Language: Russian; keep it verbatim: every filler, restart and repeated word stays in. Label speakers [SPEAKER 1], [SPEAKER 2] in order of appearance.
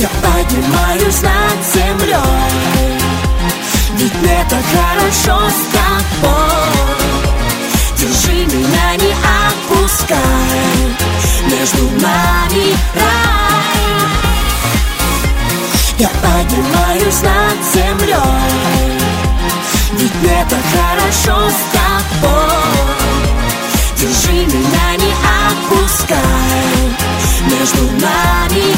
[SPEAKER 1] Я поднимаюсь над землей, ведь мне так хорошо с тобой. Держи меня, не отпускай, между нами рай. Я поднимаюсь над землей, ведь мне так хорошо с тобой. Держи меня, не отпускай, между нами